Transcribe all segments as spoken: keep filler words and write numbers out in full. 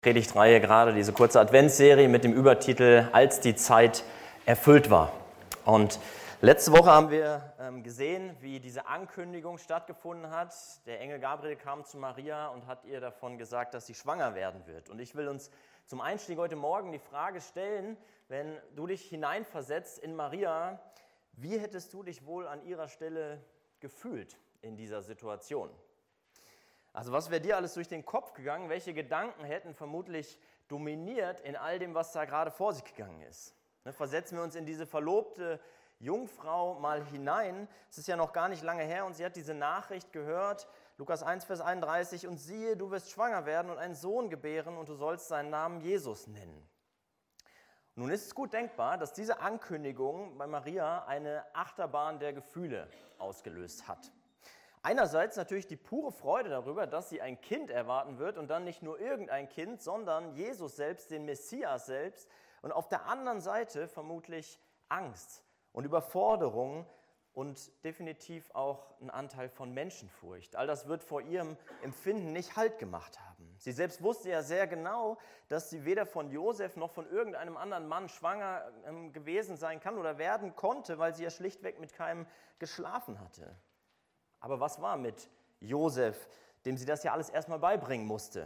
Predigtreihe gerade, diese kurze Adventsserie mit dem Übertitel Als die Zeit erfüllt war. Und letzte Woche haben wir ähm, gesehen, wie diese Ankündigung stattgefunden hat. Der Engel Gabriel kam zu Maria und hat ihr davon gesagt, dass sie schwanger werden wird. Und ich will uns zum Einstieg heute Morgen die Frage stellen, wenn du dich hineinversetzt in Maria, wie hättest du dich wohl an ihrer Stelle gefühlt in dieser Situation? Also was wäre dir alles durch den Kopf gegangen? Welche Gedanken hätten vermutlich dominiert in all dem, was da gerade vor sich gegangen ist? Ne, versetzen wir uns in diese verlobte Jungfrau mal hinein. Es ist ja noch gar nicht lange her und sie hat diese Nachricht gehört, Lukas eins, Vers einunddreißig, und siehe, du wirst schwanger werden und einen Sohn gebären und du sollst seinen Namen Jesus nennen. Nun ist es gut denkbar, dass diese Ankündigung bei Maria eine Achterbahn der Gefühle ausgelöst hat. Einerseits natürlich die pure Freude darüber, dass sie ein Kind erwarten wird und dann nicht nur irgendein Kind, sondern Jesus selbst, den Messias selbst. Und auf der anderen Seite vermutlich Angst und Überforderung und definitiv auch ein Anteil von Menschenfurcht. All das wird vor ihrem Empfinden nicht Halt gemacht haben. Sie selbst wusste ja sehr genau, dass sie weder von Josef noch von irgendeinem anderen Mann schwanger gewesen sein kann oder werden konnte, weil sie ja schlichtweg mit keinem geschlafen hatte. Aber was war mit Josef, dem sie das ja alles erstmal beibringen musste?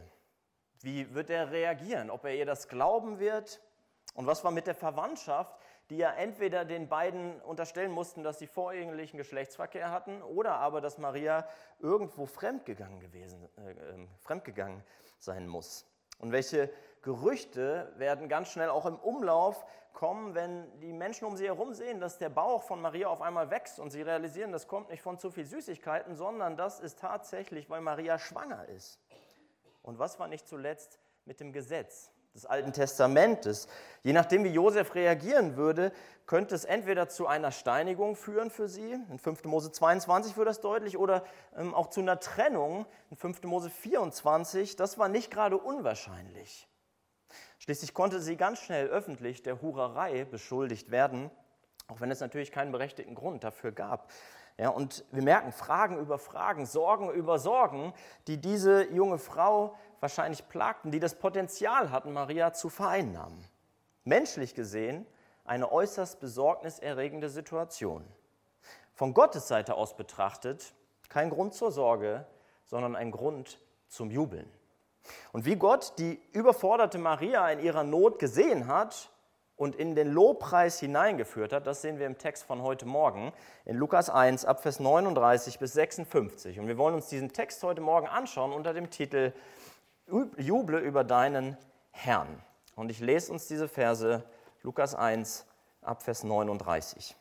Wie wird er reagieren? Ob er ihr das glauben wird? Und was war mit der Verwandtschaft, die ja entweder den beiden unterstellen mussten, dass sie vorehelichen Geschlechtsverkehr hatten oder aber, dass Maria irgendwo fremdgegangen gewesen, äh, fremdgegangen sein muss? Und welche Gerüchte werden ganz schnell auch im Umlauf kommen, wenn die Menschen um sie herum sehen, dass der Bauch von Maria auf einmal wächst und sie realisieren, das kommt nicht von zu viel Süßigkeiten, sondern das ist tatsächlich, weil Maria schwanger ist. Und was war nicht zuletzt mit dem Gesetz des Alten Testamentes? Je nachdem, wie Josef reagieren würde, könnte es entweder zu einer Steinigung führen für sie, in fünfter Mose zweiundzwanzig wird das deutlich, oder ähm, auch zu einer Trennung, in fünfter Mose vierundzwanzig, das war nicht gerade unwahrscheinlich. Schließlich konnte sie ganz schnell öffentlich der Hurerei beschuldigt werden, auch wenn es natürlich keinen berechtigten Grund dafür gab. Ja, und wir merken, Fragen über Fragen, Sorgen über Sorgen, die diese junge Frau wahrscheinlich plagten, die das Potenzial hatten, Maria zu vereinnahmen. Menschlich gesehen eine äußerst besorgniserregende Situation. Von Gottes Seite aus betrachtet kein Grund zur Sorge, sondern ein Grund zum Jubeln. Und wie Gott die überforderte Maria in ihrer Not gesehen hat und in den Lobpreis hineingeführt hat, das sehen wir im Text von heute Morgen in Lukas eins, ab Vers neununddreißig bis sechsundfünfzig. Und wir wollen uns diesen Text heute Morgen anschauen unter dem Titel Juble über deinen Herrn. Und ich lese uns diese Verse, Lukas eins, ab Vers neununddreißig.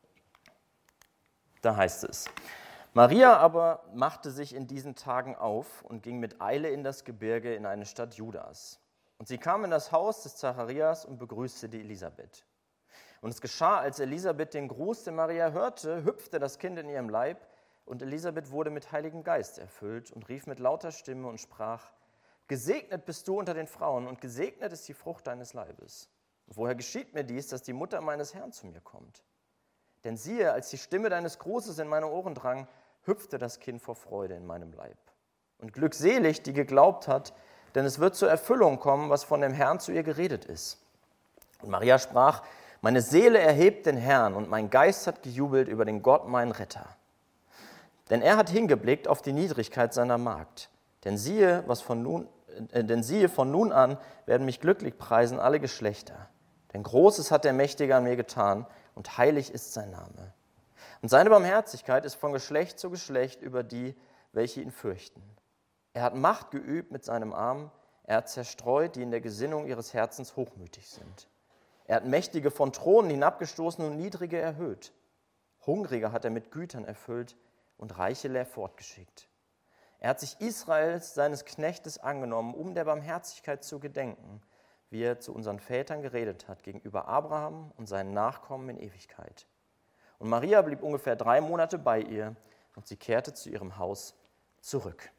Da heißt es: Maria aber machte sich in diesen Tagen auf und ging mit Eile in das Gebirge in eine Stadt Judas. Und sie kam in das Haus des Zacharias und begrüßte die Elisabeth. Und es geschah, als Elisabeth den Gruß der Maria hörte, hüpfte das Kind in ihrem Leib, und Elisabeth wurde mit Heiligem Geist erfüllt und rief mit lauter Stimme und sprach: Gesegnet bist du unter den Frauen, und gesegnet ist die Frucht deines Leibes. Und woher geschieht mir dies, dass die Mutter meines Herrn zu mir kommt? Denn siehe, als die Stimme deines Grußes in meine Ohren drang, hüpfte das Kind vor Freude in meinem Leib. Und glückselig, die geglaubt hat, denn es wird zur Erfüllung kommen, was von dem Herrn zu ihr geredet ist. Und Maria sprach: Meine Seele erhebt den Herrn, und mein Geist hat gejubelt über den Gott, meinen Retter. Denn er hat hingeblickt auf die Niedrigkeit seiner Magd. Denn siehe, was von nun, äh, denn siehe, von nun an werden mich glücklich preisen alle Geschlechter. Denn Großes hat der Mächtige an mir getan, und heilig ist sein Name. Und seine Barmherzigkeit ist von Geschlecht zu Geschlecht über die, welche ihn fürchten. Er hat Macht geübt mit seinem Arm, er hat zerstreut, die in der Gesinnung ihres Herzens hochmütig sind. Er hat Mächtige von Thronen hinabgestoßen und Niedrige erhöht. Hungrige hat er mit Gütern erfüllt und Reiche leer fortgeschickt. Er hat sich Israels, seines Knechtes, angenommen, um der Barmherzigkeit zu gedenken, wie er zu unseren Vätern geredet hat, gegenüber Abraham und seinen Nachkommen in Ewigkeit. Und Maria blieb ungefähr drei Monate bei ihr, und sie kehrte zu ihrem Haus zurück.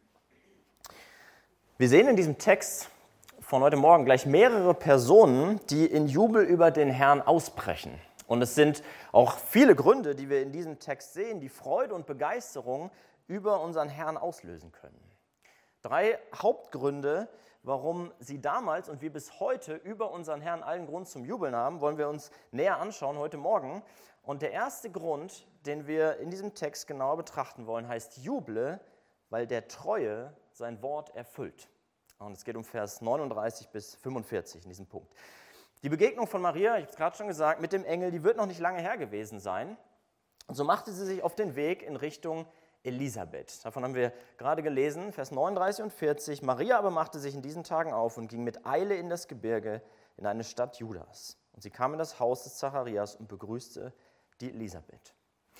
Wir sehen in diesem Text von heute Morgen gleich mehrere Personen, die in Jubel über den Herrn ausbrechen. Und es sind auch viele Gründe, die wir in diesem Text sehen, die Freude und Begeisterung über unseren Herrn auslösen können. Drei Hauptgründe, warum sie damals und wir bis heute über unseren Herrn allen Grund zum Jubeln haben, wollen wir uns näher anschauen heute Morgen. Und der erste Grund, den wir in diesem Text genauer betrachten wollen, heißt Juble, weil der Treue sein Wort erfüllt. Und es geht um Vers neununddreißig bis fünfundvierzig in diesem Punkt. Die Begegnung von Maria, ich habe es gerade schon gesagt, mit dem Engel, die wird noch nicht lange her gewesen sein. Und so machte sie sich auf den Weg in Richtung Elisabeth. Davon haben wir gerade gelesen, Vers neununddreißig und vierzig. Maria aber machte sich in diesen Tagen auf und ging mit Eile in das Gebirge, in eine Stadt Judas. Und sie kam in das Haus des Zacharias und begrüßte die Elisabeth.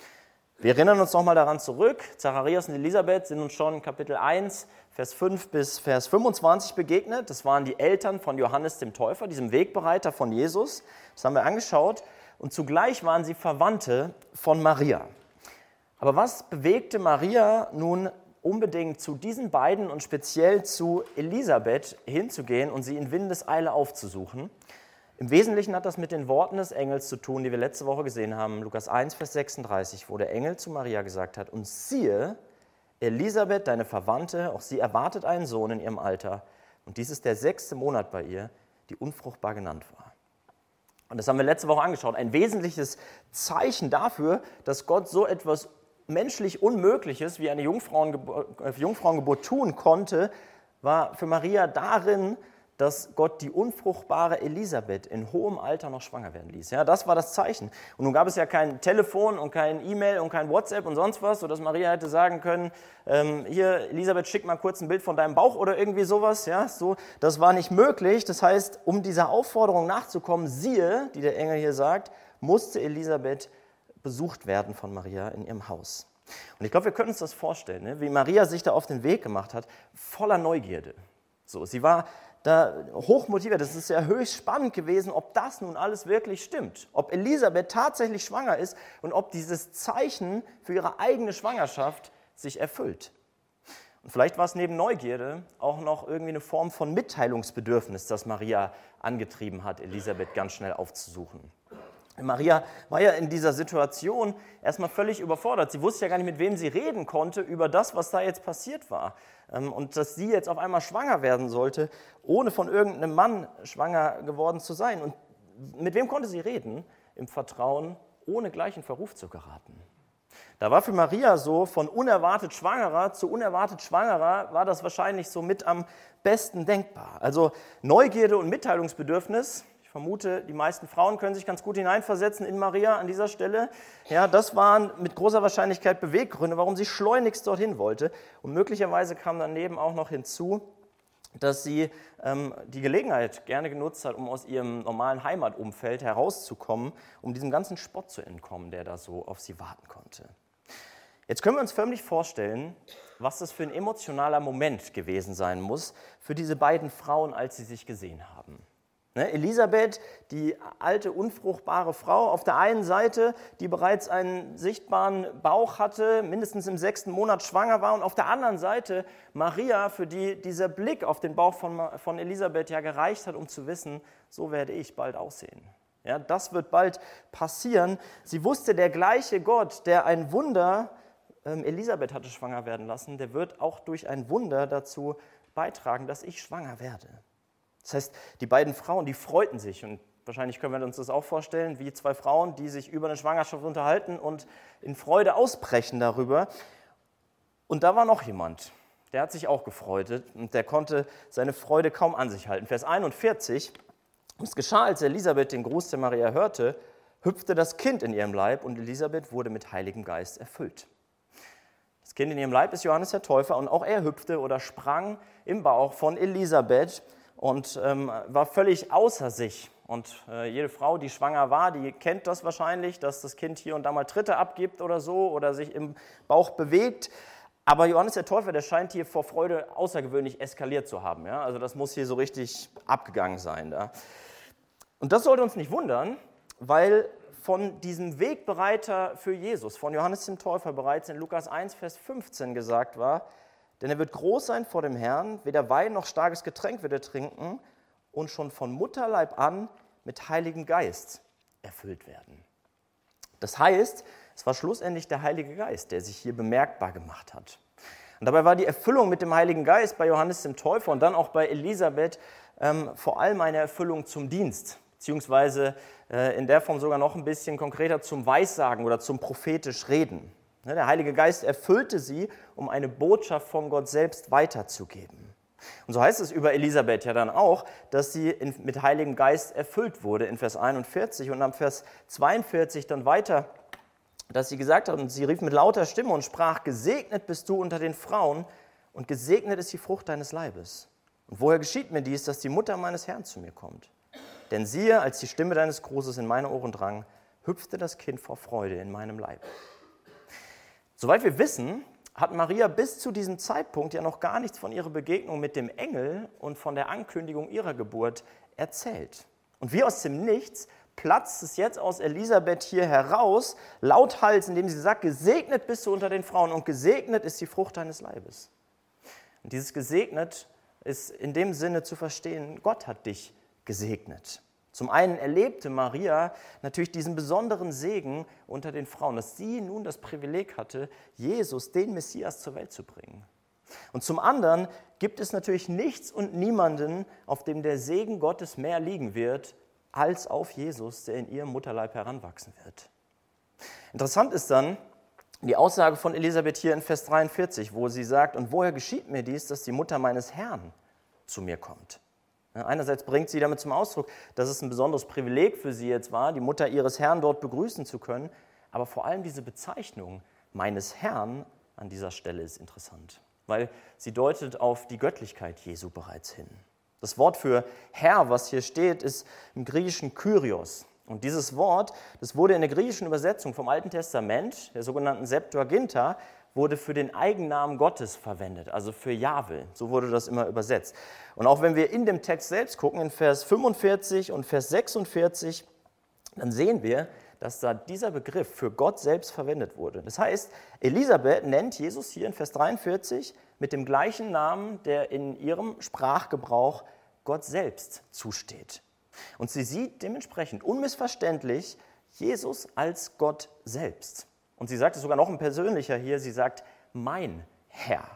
Wir erinnern uns nochmal daran zurück. Zacharias und Elisabeth sind uns schon in Kapitel eins, Vers fünf bis Vers fünfundzwanzig begegnet. Das waren die Eltern von Johannes dem Täufer, diesem Wegbereiter von Jesus. Das haben wir angeschaut. Und zugleich waren sie Verwandte von Maria. Aber was bewegte Maria nun unbedingt zu diesen beiden und speziell zu Elisabeth hinzugehen und sie in Windeseile aufzusuchen? Im Wesentlichen hat das mit den Worten des Engels zu tun, die wir letzte Woche gesehen haben, Lukas eins, Vers sechsunddreißig, wo der Engel zu Maria gesagt hat, und siehe, Elisabeth, deine Verwandte, auch sie erwartet einen Sohn in ihrem Alter, und dies ist der sechste Monat bei ihr, die unfruchtbar genannt war. Und das haben wir letzte Woche angeschaut. Ein wesentliches Zeichen dafür, dass Gott so etwas menschlich Unmögliches wie eine Jungfrauengeburt, äh, Jungfrauengeburt tun konnte, war für Maria darin, dass Gott die unfruchtbare Elisabeth in hohem Alter noch schwanger werden ließ. Ja, das war das Zeichen. Und nun gab es ja kein Telefon und kein E-Mail und kein WhatsApp und sonst was, sodass Maria hätte sagen können, ähm, hier, Elisabeth, schick mal kurz ein Bild von deinem Bauch oder irgendwie sowas. Ja, so, das war nicht möglich. Das heißt, um dieser Aufforderung nachzukommen, siehe, die der Engel hier sagt, musste Elisabeth besucht werden von Maria in ihrem Haus. Und ich glaube, wir können uns das vorstellen, ne? Wie Maria sich da auf den Weg gemacht hat, voller Neugierde. So, sie war da hochmotiviert. Das ist ja höchst spannend gewesen, ob das nun alles wirklich stimmt. Ob Elisabeth tatsächlich schwanger ist und ob dieses Zeichen für ihre eigene Schwangerschaft sich erfüllt. Und vielleicht war es neben Neugierde auch noch irgendwie eine Form von Mitteilungsbedürfnis, das Maria angetrieben hat, Elisabeth ganz schnell aufzusuchen. Maria war ja in dieser Situation erstmal völlig überfordert. Sie wusste ja gar nicht, mit wem sie reden konnte über das, was da jetzt passiert war. Und dass sie jetzt auf einmal schwanger werden sollte, ohne von irgendeinem Mann schwanger geworden zu sein. Und mit wem konnte sie reden? Im Vertrauen, ohne gleich in Verruf zu geraten. Da war für Maria so, von unerwartet Schwangerer zu unerwartet Schwangerer war das wahrscheinlich so mit am besten denkbar. Also Neugierde und Mitteilungsbedürfnis. Ich vermute, die meisten Frauen können sich ganz gut hineinversetzen in Maria an dieser Stelle. Ja, das waren mit großer Wahrscheinlichkeit Beweggründe, warum sie schleunigst dorthin wollte. Und möglicherweise kam daneben auch noch hinzu, dass sie ähm, die Gelegenheit gerne genutzt hat, um aus ihrem normalen Heimatumfeld herauszukommen, um diesem ganzen Spott zu entkommen, der da so auf sie warten konnte. Jetzt können wir uns förmlich vorstellen, was das für ein emotionaler Moment gewesen sein muss für diese beiden Frauen, als sie sich gesehen haben. Elisabeth, die alte, unfruchtbare Frau, auf der einen Seite, die bereits einen sichtbaren Bauch hatte, mindestens im sechsten Monat schwanger war, und auf der anderen Seite Maria, für die dieser Blick auf den Bauch von, von Elisabeth ja gereicht hat, um zu wissen, so werde ich bald aussehen. Ja, das wird bald passieren. Sie wusste, der gleiche Gott, der ein Wunder ähm, Elisabeth hatte schwanger werden lassen, der wird auch durch ein Wunder dazu beitragen, dass ich schwanger werde. Das heißt, die beiden Frauen, die freuten sich, und wahrscheinlich können wir uns das auch vorstellen, wie zwei Frauen, die sich über eine Schwangerschaft unterhalten und in Freude ausbrechen darüber. Und da war noch jemand, der hat sich auch gefreut und der konnte seine Freude kaum an sich halten. Vers einundvierzig, es geschah, als Elisabeth den Gruß der Maria hörte, hüpfte das Kind in ihrem Leib und Elisabeth wurde mit Heiligem Geist erfüllt. Das Kind in ihrem Leib ist Johannes der Täufer und auch er hüpfte oder sprang im Bauch von Elisabeth und ähm, war völlig außer sich. Und äh, jede Frau, die schwanger war, die kennt das wahrscheinlich, dass das Kind hier und da mal Tritte abgibt oder so oder sich im Bauch bewegt. Aber Johannes der Täufer, der scheint hier vor Freude außergewöhnlich eskaliert zu haben. Ja? Also das muss hier so richtig abgegangen sein. Da. Und das sollte uns nicht wundern, weil von diesem Wegbereiter für Jesus, von Johannes dem Täufer bereits in Lukas eins, Vers fünfzehn gesagt war, denn er wird groß sein vor dem Herrn, weder Wein noch starkes Getränk wird er trinken und schon von Mutterleib an mit Heiligem Geist erfüllt werden. Das heißt, es war schlussendlich der Heilige Geist, der sich hier bemerkbar gemacht hat. Und dabei war die Erfüllung mit dem Heiligen Geist bei Johannes dem Täufer und dann auch bei Elisabeth ähm, vor allem eine Erfüllung zum Dienst, beziehungsweise äh, in der Form sogar noch ein bisschen konkreter zum Weissagen oder zum prophetisch Reden. Ne, der Heilige Geist erfüllte sie, um eine Botschaft von Gott selbst weiterzugeben. Und so heißt es über Elisabeth ja dann auch, dass sie in, mit Heiligem Geist erfüllt wurde in Vers einundvierzig und am Vers zweiundvierzig dann weiter, dass sie gesagt hat, und sie rief mit lauter Stimme und sprach, gesegnet bist du unter den Frauen und gesegnet ist die Frucht deines Leibes. Und woher geschieht mir dies, dass die Mutter meines Herrn zu mir kommt? Denn siehe, als die Stimme deines Grußes in meine Ohren drang, hüpfte das Kind vor Freude in meinem Leib. Soweit wir wissen, hat Maria bis zu diesem Zeitpunkt ja noch gar nichts von ihrer Begegnung mit dem Engel und von der Ankündigung ihrer Geburt erzählt. Und wie aus dem Nichts platzt es jetzt aus Elisabeth hier heraus, lauthals, indem sie sagt, gesegnet bist du unter den Frauen und gesegnet ist die Frucht deines Leibes. Und dieses gesegnet ist in dem Sinne zu verstehen, Gott hat dich gesegnet. Zum einen erlebte Maria natürlich diesen besonderen Segen unter den Frauen, dass sie nun das Privileg hatte, Jesus, den Messias, zur Welt zu bringen. Und zum anderen gibt es natürlich nichts und niemanden, auf dem der Segen Gottes mehr liegen wird, als auf Jesus, der in ihrem Mutterleib heranwachsen wird. Interessant ist dann die Aussage von Elisabeth hier in Vers dreiundvierzig, wo sie sagt, und woher geschieht mir dies, dass die Mutter meines Herrn zu mir kommt? Einerseits bringt sie damit zum Ausdruck, dass es ein besonderes Privileg für sie jetzt war, die Mutter ihres Herrn dort begrüßen zu können, aber vor allem diese Bezeichnung meines Herrn an dieser Stelle ist interessant, weil sie deutet auf die Göttlichkeit Jesu bereits hin. Das Wort für Herr, was hier steht, ist im Griechischen Kyrios. Und dieses Wort, das wurde in der griechischen Übersetzung vom Alten Testament, der sogenannten Septuaginta, wurde für den Eigennamen Gottes verwendet, also für Jahwe. So wurde das immer übersetzt. Und auch wenn wir in dem Text selbst gucken, in Vers fünfundvierzig und Vers sechsundvierzig, dann sehen wir, dass da dieser Begriff für Gott selbst verwendet wurde. Das heißt, Elisabeth nennt Jesus hier in Vers dreiundvierzig mit dem gleichen Namen, der in ihrem Sprachgebrauch Gott selbst zusteht. Und sie sieht dementsprechend unmissverständlich Jesus als Gott selbst. Und sie sagt es sogar noch ein persönlicher hier, sie sagt, mein Herr.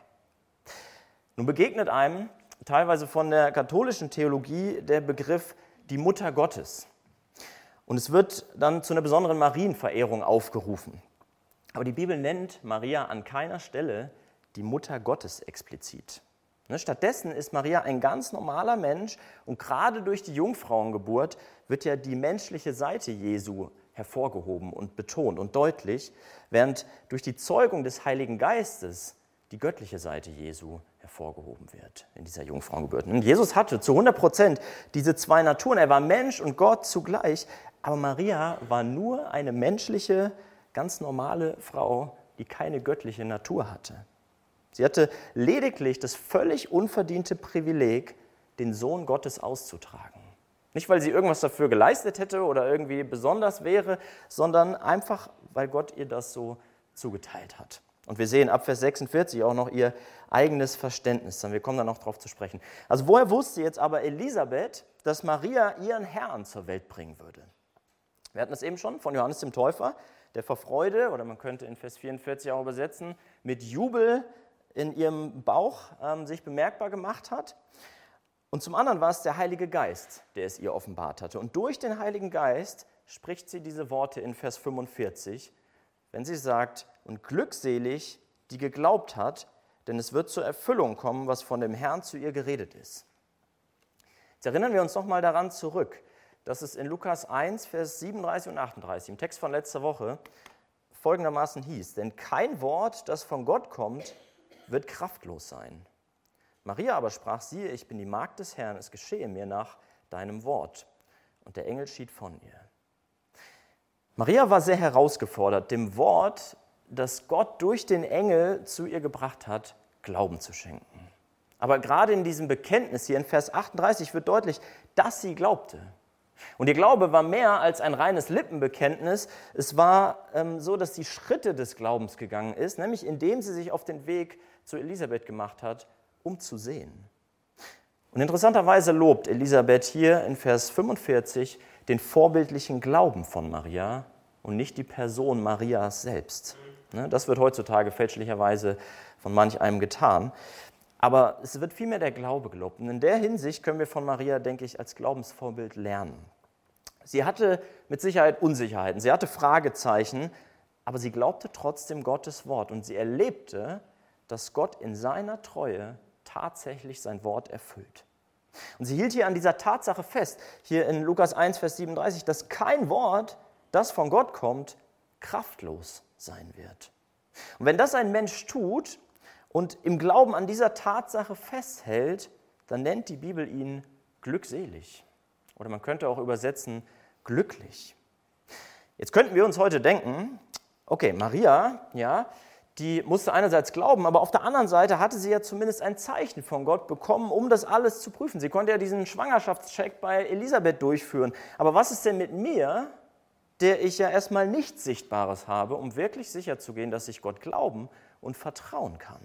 Nun begegnet einem teilweise von der katholischen Theologie der Begriff die Mutter Gottes. Und es wird dann zu einer besonderen Marienverehrung aufgerufen. Aber die Bibel nennt Maria an keiner Stelle die Mutter Gottes explizit. Stattdessen ist Maria ein ganz normaler Mensch und gerade durch die Jungfrauengeburt wird ja die menschliche Seite Jesu hervorgehoben und betont und deutlich, während durch die Zeugung des Heiligen Geistes die göttliche Seite Jesu hervorgehoben wird in dieser Jungfrauengeburt. Und Jesus hatte zu hundert Prozent diese zwei Naturen. Er war Mensch und Gott zugleich, aber Maria war nur eine menschliche, ganz normale Frau, die keine göttliche Natur hatte. Sie hatte lediglich das völlig unverdiente Privileg, den Sohn Gottes auszutragen. Nicht, weil sie irgendwas dafür geleistet hätte oder irgendwie besonders wäre, sondern einfach, weil Gott ihr das so zugeteilt hat. Und wir sehen ab Vers sechsundvierzig auch noch ihr eigenes Verständnis. Wir kommen da noch drauf zu sprechen. Also woher wusste jetzt aber Elisabeth, dass Maria ihren Herrn zur Welt bringen würde? Wir hatten es eben schon von Johannes dem Täufer, der vor Freude, oder man könnte in Vers vierundvierzig auch übersetzen, mit Jubel in ihrem Bauch ähm, sich bemerkbar gemacht hat. Und zum anderen war es der Heilige Geist, der es ihr offenbart hatte. Und durch den Heiligen Geist spricht sie diese Worte in Vers fünfundvierzig, wenn sie sagt, und glückselig, die geglaubt hat, denn es wird zur Erfüllung kommen, was von dem Herrn zu ihr geredet ist. Jetzt erinnern wir uns nochmal daran zurück, dass es in Lukas eins, Vers siebenunddreißig und achtunddreißig, im Text von letzter Woche, folgendermaßen hieß, denn kein Wort, das von Gott kommt, wird kraftlos sein. Maria aber sprach, siehe, ich bin die Magd des Herrn, es geschehe mir nach deinem Wort. Und der Engel schied von ihr. Maria war sehr herausgefordert, dem Wort, das Gott durch den Engel zu ihr gebracht hat, Glauben zu schenken. Aber gerade in diesem Bekenntnis hier in Vers achtunddreißig wird deutlich, dass sie glaubte. Und ihr Glaube war mehr als ein reines Lippenbekenntnis. Es war ähm, so, dass sie Schritte des Glaubens gegangen ist, nämlich indem sie sich auf den Weg zu Elisabeth gemacht hat, um zu sehen. Und interessanterweise lobt Elisabeth hier in Vers fünfundvierzig den vorbildlichen Glauben von Maria und nicht die Person Marias selbst. Das wird heutzutage fälschlicherweise von manch einem getan. Aber es wird vielmehr der Glaube gelobt. Und in der Hinsicht können wir von Maria, denke ich, als Glaubensvorbild lernen. Sie hatte mit Sicherheit Unsicherheiten, sie hatte Fragezeichen, aber sie glaubte trotzdem Gottes Wort und sie erlebte, dass Gott in seiner Treue tatsächlich sein Wort erfüllt. Und sie hielt hier an dieser Tatsache fest, hier in Lukas eins, Vers siebenunddreißig, dass kein Wort, das von Gott kommt, kraftlos sein wird. Und wenn das ein Mensch tut und im Glauben an dieser Tatsache festhält, dann nennt die Bibel ihn glückselig. Oder man könnte auch übersetzen, glücklich. Jetzt könnten wir uns heute denken, okay, Maria, ja, die musste einerseits glauben, aber auf der anderen Seite hatte sie ja zumindest ein Zeichen von Gott bekommen, um das alles zu prüfen. Sie konnte ja diesen Schwangerschaftscheck bei Elisabeth durchführen. Aber was ist denn mit mir, der ich ja erstmal nichts Sichtbares habe, um wirklich sicher zu gehen, dass ich Gott glauben und vertrauen kann?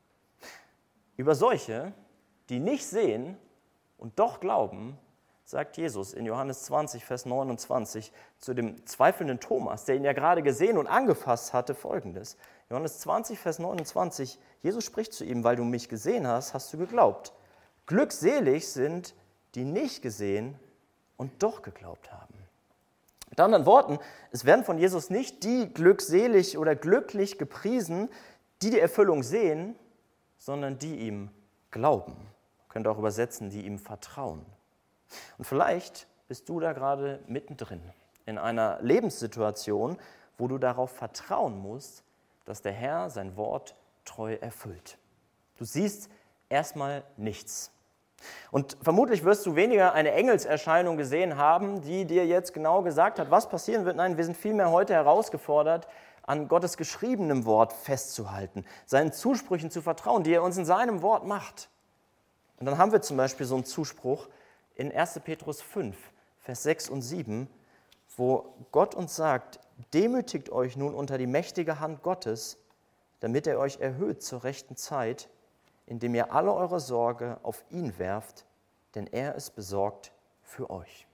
Über solche, die nicht sehen und doch glauben, sagt Jesus in Johannes zwanzig, Vers neunundzwanzig zu dem zweifelnden Thomas, der ihn ja gerade gesehen und angefasst hatte, Folgendes. Johannes zwanzig, Vers neunundzwanzig, Jesus spricht zu ihm, weil du mich gesehen hast, hast du geglaubt. Glückselig sind, die nicht gesehen und doch geglaubt haben. Mit anderen Worten, es werden von Jesus nicht die glückselig oder glücklich gepriesen, die die Erfüllung sehen, sondern die ihm glauben. Man könnte auch übersetzen, die ihm vertrauen. Und vielleicht bist du da gerade mittendrin in einer Lebenssituation, wo du darauf vertrauen musst, dass der Herr sein Wort treu erfüllt. Du siehst erstmal nichts. Und vermutlich wirst du weniger eine Engelserscheinung gesehen haben, die dir jetzt genau gesagt hat, was passieren wird. Nein, wir sind vielmehr heute herausgefordert, an Gottes geschriebenem Wort festzuhalten, seinen Zusprüchen zu vertrauen, die er uns in seinem Wort macht. Und dann haben wir zum Beispiel so einen Zuspruch in erster Petrus fünf, Vers sechs und sieben, wo Gott uns sagt, demütigt euch nun unter die mächtige Hand Gottes, damit er euch erhöht zur rechten Zeit, indem ihr alle eure Sorge auf ihn werft, denn er ist besorgt für euch.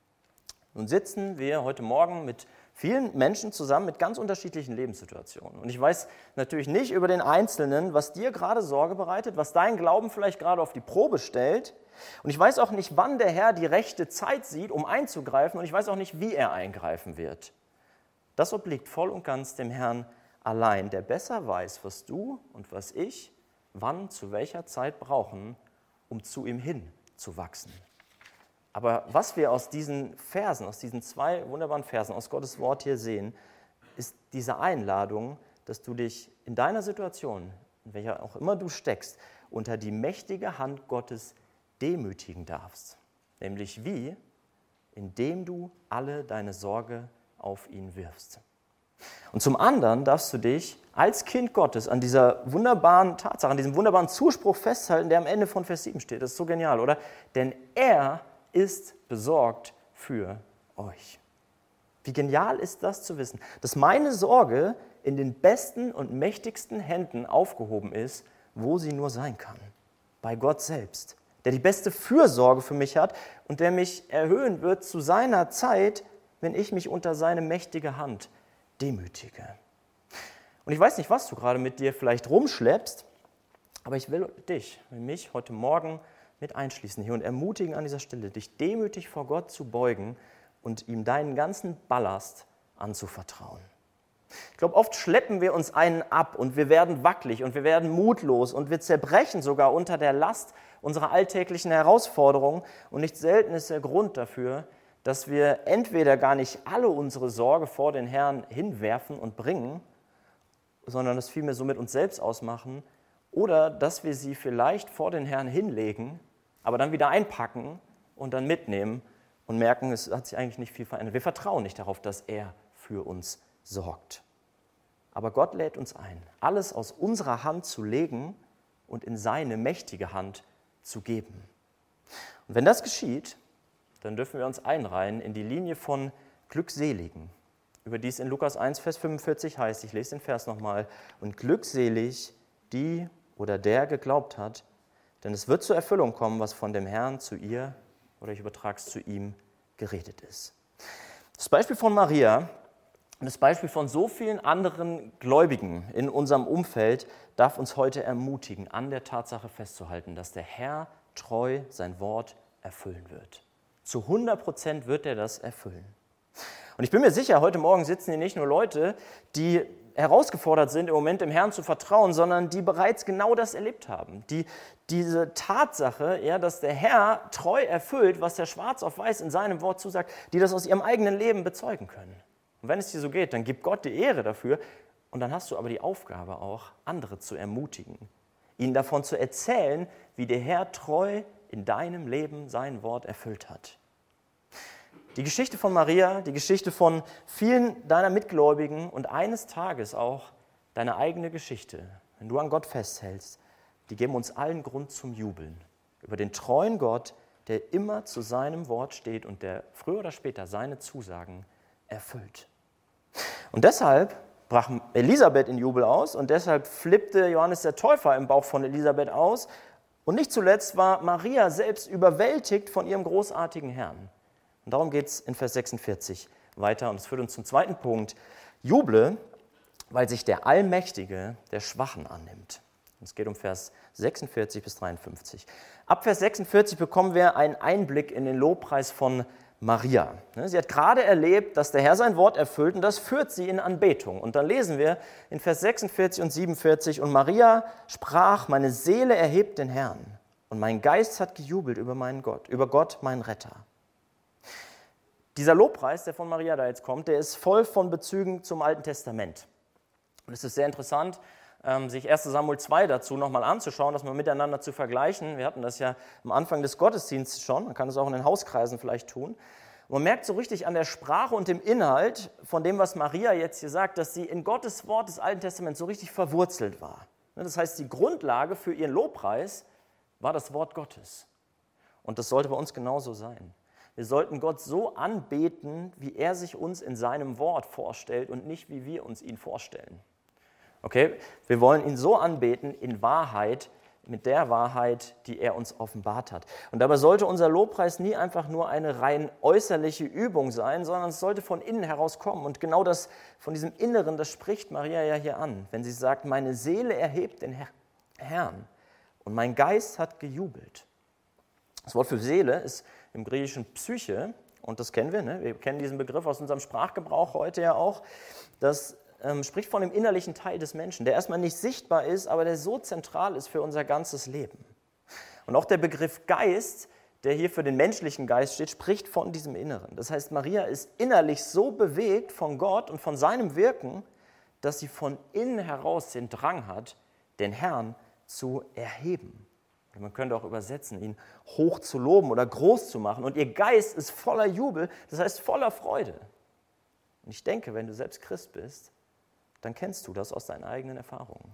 Nun sitzen wir heute Morgen mit vielen Menschen zusammen mit ganz unterschiedlichen Lebenssituationen. Und ich weiß natürlich nicht über den Einzelnen, was dir gerade Sorge bereitet, was dein Glauben vielleicht gerade auf die Probe stellt. Und ich weiß auch nicht, wann der Herr die rechte Zeit sieht, um einzugreifen. Und ich weiß auch nicht, wie er eingreifen wird. Das obliegt voll und ganz dem Herrn allein, der besser weiß, was du und was ich wann, zu welcher Zeit brauchen, um zu ihm hin zu wachsen. Aber was wir aus diesen Versen, aus diesen zwei wunderbaren Versen aus Gottes Wort hier sehen, ist diese Einladung, dass du dich in deiner Situation, in welcher auch immer du steckst, unter die mächtige Hand Gottes demütigen darfst. Nämlich wie? Indem du alle deine Sorge auf ihn wirfst. Und zum anderen darfst du dich als Kind Gottes an dieser wunderbaren Tatsache, an diesem wunderbaren Zuspruch festhalten, der am Ende von Vers sieben steht. Das ist so genial, oder? Denn er ist besorgt für euch. Wie genial ist das zu wissen, dass meine Sorge in den besten und mächtigsten Händen aufgehoben ist, wo sie nur sein kann. Bei Gott selbst, der die beste Fürsorge für mich hat und der mich erhöhen wird zu seiner Zeit, wenn ich mich unter seine mächtige Hand demütige. Und ich weiß nicht, was du gerade mit dir vielleicht rumschleppst, aber ich will dich, will mich heute Morgen mit einschließen hier und ermutigen an dieser Stelle, dich demütig vor Gott zu beugen und ihm deinen ganzen Ballast anzuvertrauen. Ich glaube, oft schleppen wir uns einen ab und wir werden wackelig und wir werden mutlos und wir zerbrechen sogar unter der Last unserer alltäglichen Herausforderungen. Und nicht selten ist der Grund dafür, dass wir entweder gar nicht alle unsere Sorge vor den Herrn hinwerfen und bringen, sondern es vielmehr so mit uns selbst ausmachen, oder dass wir sie vielleicht vor den Herrn hinlegen, aber dann wieder einpacken und dann mitnehmen und merken, es hat sich eigentlich nicht viel verändert. Wir vertrauen nicht darauf, dass er für uns sorgt. Aber Gott lädt uns ein, alles aus unserer Hand zu legen und in seine mächtige Hand zu geben. Und wenn das geschieht, dann dürfen wir uns einreihen in die Linie von Glückseligen, über die es in Lukas eins, Vers fünfundvierzig heißt, ich lese den Vers nochmal, und glückselig die oder der geglaubt hat, denn es wird zur Erfüllung kommen, was von dem Herrn zu ihr, oder ich übertrage es zu ihm, geredet ist. Das Beispiel von Maria Und das Beispiel von so vielen anderen Gläubigen in unserem Umfeld darf uns heute ermutigen, an der Tatsache festzuhalten, dass der Herr treu sein Wort erfüllen wird. Zu hundert Prozent wird er das erfüllen. Und ich bin mir sicher, heute Morgen sitzen hier nicht nur Leute, die herausgefordert sind, im Moment dem Herrn zu vertrauen, sondern die bereits genau das erlebt haben. Die diese Tatsache, ja, dass der Herr treu erfüllt, was der schwarz auf weiß in seinem Wort zusagt, die das aus ihrem eigenen Leben bezeugen können. Und wenn es dir so geht, dann gib Gott die Ehre dafür und dann hast du aber die Aufgabe auch, andere zu ermutigen, ihnen davon zu erzählen, wie der Herr treu in deinem Leben sein Wort erfüllt hat. Die Geschichte von Maria, die Geschichte von vielen deiner Mitgläubigen und eines Tages auch deine eigene Geschichte, wenn du an Gott festhältst, die geben uns allen Grund zum Jubeln über den treuen Gott, der immer zu seinem Wort steht und der früher oder später seine Zusagen erfüllt. Und deshalb brach Elisabeth in Jubel aus und deshalb flippte Johannes der Täufer im Bauch von Elisabeth aus und nicht zuletzt war Maria selbst überwältigt von ihrem großartigen Herrn. Und darum geht es in Vers sechsundvierzig weiter und es führt uns zum zweiten Punkt. Juble, weil sich der Allmächtige der Schwachen annimmt. Es geht um Vers sechsundvierzig bis dreiundfünfzig. Ab Vers sechsundvierzig bekommen wir einen Einblick in den Lobpreis von Maria. Sie hat gerade erlebt, dass der Herr sein Wort erfüllt und das führt sie in Anbetung. Und dann lesen wir in Vers sechsundvierzig und siebenundvierzig, und Maria sprach, meine Seele erhebt den Herrn und mein Geist hat gejubelt über meinen Gott, über Gott, meinen Retter. Dieser Lobpreis, der von Maria da jetzt kommt, der ist voll von Bezügen zum Alten Testament. Und es ist sehr interessant, sich erster Samuel zwei dazu nochmal anzuschauen, das mal miteinander zu vergleichen. Wir hatten das ja am Anfang des Gottesdienstes schon, man kann das auch in den Hauskreisen vielleicht tun. Und man merkt so richtig an der Sprache und dem Inhalt von dem, was Maria jetzt hier sagt, dass sie in Gottes Wort des Alten Testaments so richtig verwurzelt war. Das heißt, die Grundlage für ihren Lobpreis war das Wort Gottes. Und das sollte bei uns genauso sein. Wir sollten Gott so anbeten, wie er sich uns in seinem Wort vorstellt und nicht, wie wir uns ihn vorstellen. Okay? Wir wollen ihn so anbeten in Wahrheit, mit der Wahrheit, die er uns offenbart hat. Und dabei sollte unser Lobpreis nie einfach nur eine rein äußerliche Übung sein, sondern es sollte von innen heraus kommen. Und genau das, von diesem Inneren, das spricht Maria ja hier an, wenn sie sagt, meine Seele erhebt den Herr, Herrn und mein Geist hat gejubelt. Das Wort für Seele ist im Griechischen Psyche, und das kennen wir, ne? Wir kennen diesen Begriff aus unserem Sprachgebrauch heute ja auch. Das ähm, spricht von dem innerlichen Teil des Menschen, der erstmal nicht sichtbar ist, aber der so zentral ist für unser ganzes Leben. Und auch der Begriff Geist, der hier für den menschlichen Geist steht, spricht von diesem Inneren. Das heißt, Maria ist innerlich so bewegt von Gott und von seinem Wirken, dass sie von innen heraus den Drang hat, den Herrn zu erheben. Man könnte auch übersetzen, ihn hoch zu loben oder groß zu machen. Und ihr Geist ist voller Jubel, das heißt voller Freude. Und ich denke, wenn du selbst Christ bist, dann kennst du das aus deinen eigenen Erfahrungen.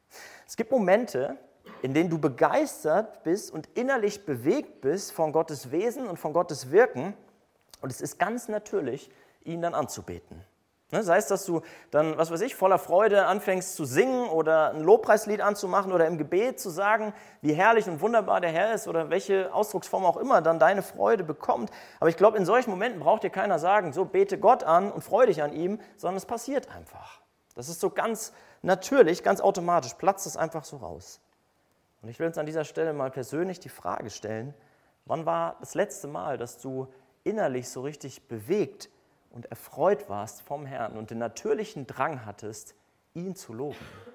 Es gibt Momente, in denen du begeistert bist und innerlich bewegt bist von Gottes Wesen und von Gottes Wirken. Und es ist ganz natürlich, ihn dann anzubeten. Das heißt, dass du dann, was weiß ich, voller Freude anfängst zu singen oder ein Lobpreislied anzumachen oder im Gebet zu sagen, wie herrlich und wunderbar der Herr ist oder welche Ausdrucksform auch immer dann deine Freude bekommt. Aber ich glaube, in solchen Momenten braucht dir keiner sagen, so bete Gott an und freu dich an ihm, sondern es passiert einfach. Das ist so ganz natürlich, ganz automatisch, platzt es einfach so raus. Und ich will uns an dieser Stelle mal persönlich die Frage stellen, wann war das letzte Mal, dass du innerlich so richtig bewegt und erfreut warst vom Herrn und den natürlichen Drang hattest, ihn zu loben.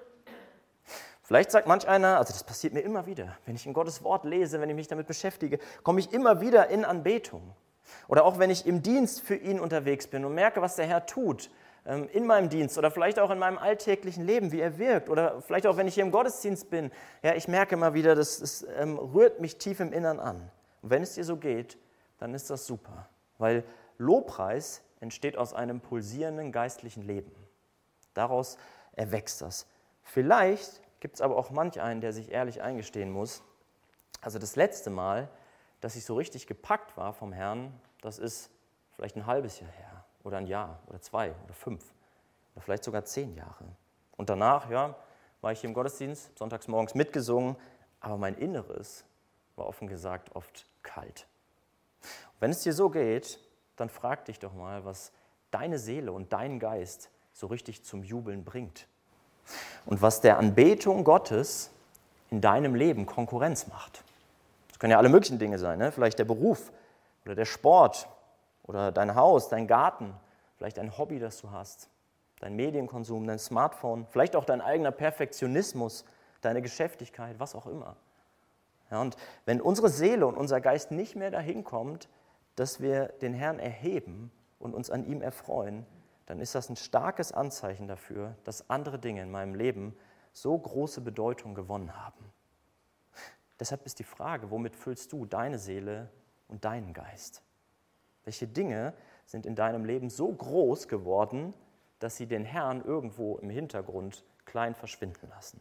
Vielleicht sagt manch einer, also das passiert mir immer wieder, wenn ich in Gottes Wort lese, wenn ich mich damit beschäftige, komme ich immer wieder in Anbetung. Oder auch wenn ich im Dienst für ihn unterwegs bin und merke, was der Herr tut in meinem Dienst oder vielleicht auch in meinem alltäglichen Leben, wie er wirkt. Oder vielleicht auch, wenn ich hier im Gottesdienst bin. Ja, ich merke immer wieder, das, das ähm, rührt mich tief im Innern an. Und wenn es dir so geht, dann ist das super, weil Lobpreis entsteht aus einem pulsierenden geistlichen Leben. Daraus erwächst das. Vielleicht gibt es aber auch manch einen, der sich ehrlich eingestehen muss, also das letzte Mal, dass ich so richtig gepackt war vom Herrn, das ist vielleicht ein halbes Jahr her oder ein Jahr oder zwei oder fünf oder vielleicht sogar zehn Jahre. Und danach, ja, war ich hier im Gottesdienst, sonntags morgens mitgesungen, aber mein Inneres war offen gesagt oft kalt. Und wenn es dir so geht, dann frag dich doch mal, was deine Seele und deinen Geist so richtig zum Jubeln bringt. Und was der Anbetung Gottes in deinem Leben Konkurrenz macht. Das können ja alle möglichen Dinge sein, ne? Vielleicht der Beruf oder der Sport oder dein Haus, dein Garten, vielleicht ein Hobby, das du hast, dein Medienkonsum, dein Smartphone, vielleicht auch dein eigener Perfektionismus, deine Geschäftigkeit, was auch immer. Ja, und wenn unsere Seele und unser Geist nicht mehr dahin kommt, dass wir den Herrn erheben und uns an ihm erfreuen, dann ist das ein starkes Anzeichen dafür, dass andere Dinge in meinem Leben so große Bedeutung gewonnen haben. Deshalb ist die Frage, womit füllst du deine Seele und deinen Geist? Welche Dinge sind in deinem Leben so groß geworden, dass sie den Herrn irgendwo im Hintergrund klein verschwinden lassen?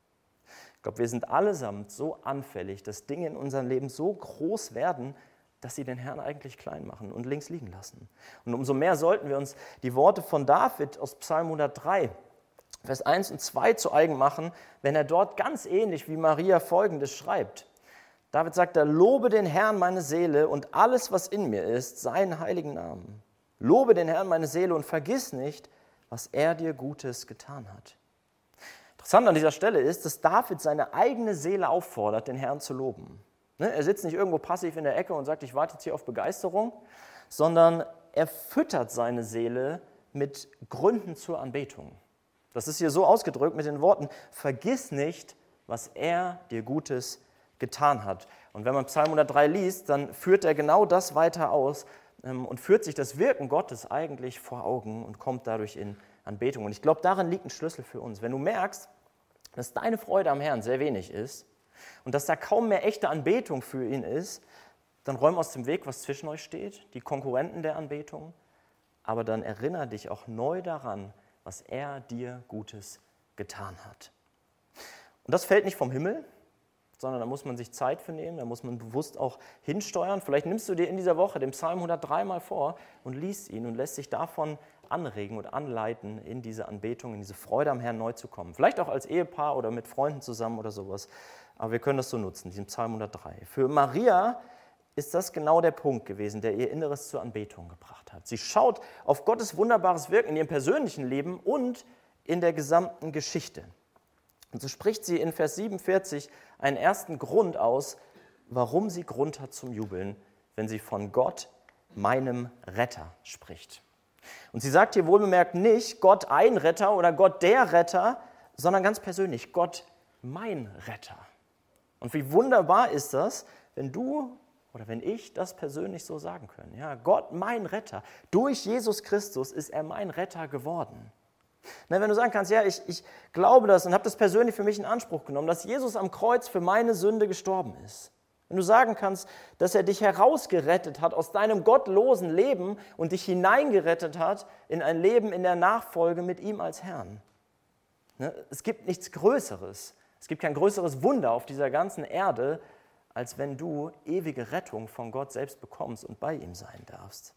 Ich glaube, wir sind allesamt so anfällig, dass Dinge in unserem Leben so groß werden, dass sie den Herrn eigentlich klein machen und links liegen lassen. Und umso mehr sollten wir uns die Worte von David aus Psalm hundertdrei, Vers eins und zwei zu eigen machen, wenn er dort ganz ähnlich wie Maria Folgendes schreibt. David sagt, da lobe den Herrn meine Seele und alles, was in mir ist, seinen heiligen Namen. Lobe den Herrn meine Seele und vergiss nicht, was er dir Gutes getan hat. Interessant an dieser Stelle ist, dass David seine eigene Seele auffordert, den Herrn zu loben. Er sitzt nicht irgendwo passiv in der Ecke und sagt, ich warte jetzt hier auf Begeisterung, sondern er füttert seine Seele mit Gründen zur Anbetung. Das ist hier so ausgedrückt mit den Worten, vergiss nicht, was er dir Gutes getan hat. Und wenn man Psalm hundertdrei liest, dann führt er genau das weiter aus und führt sich das Wirken Gottes eigentlich vor Augen und kommt dadurch in Anbetung. Und ich glaube, darin liegt ein Schlüssel für uns. Wenn du merkst, dass deine Freude am Herrn sehr wenig ist und dass da kaum mehr echte Anbetung für ihn ist, dann räum aus dem Weg, was zwischen euch steht, die Konkurrenten der Anbetung, aber dann erinnere dich auch neu daran, was er dir Gutes getan hat. Und das fällt nicht vom Himmel, sondern da muss man sich Zeit für nehmen, da muss man bewusst auch hinsteuern. Vielleicht nimmst du dir in dieser Woche den Psalm hundertdrei mal vor und liest ihn und lässt dich davon anregen und anleiten, in diese Anbetung, in diese Freude am Herrn neu zu kommen. Vielleicht auch als Ehepaar oder mit Freunden zusammen oder sowas. Aber wir können das so nutzen, diesen Psalm hundertdrei. Für Maria ist das genau der Punkt gewesen, der ihr Inneres zur Anbetung gebracht hat. Sie schaut auf Gottes wunderbares Wirken in ihrem persönlichen Leben und in der gesamten Geschichte. Und so spricht sie in Vers siebenundvierzig einen ersten Grund aus, warum sie Grund hat zum Jubeln, wenn sie von Gott, meinem Retter, spricht. Und sie sagt hier wohlbemerkt nicht Gott ein Retter oder Gott der Retter, sondern ganz persönlich Gott mein Retter. Und wie wunderbar ist das, wenn du oder wenn ich das persönlich so sagen können. Ja, Gott mein Retter. Durch Jesus Christus ist er mein Retter geworden. Na, wenn du sagen kannst, ja, ich, ich glaube das und habe das persönlich für mich in Anspruch genommen, dass Jesus am Kreuz für meine Sünde gestorben ist. Wenn du sagen kannst, dass er dich herausgerettet hat aus deinem gottlosen Leben und dich hineingerettet hat in ein Leben in der Nachfolge mit ihm als Herrn. Ne? Es gibt nichts Größeres. Es gibt kein größeres Wunder auf dieser ganzen Erde, als wenn du ewige Rettung von Gott selbst bekommst und bei ihm sein darfst.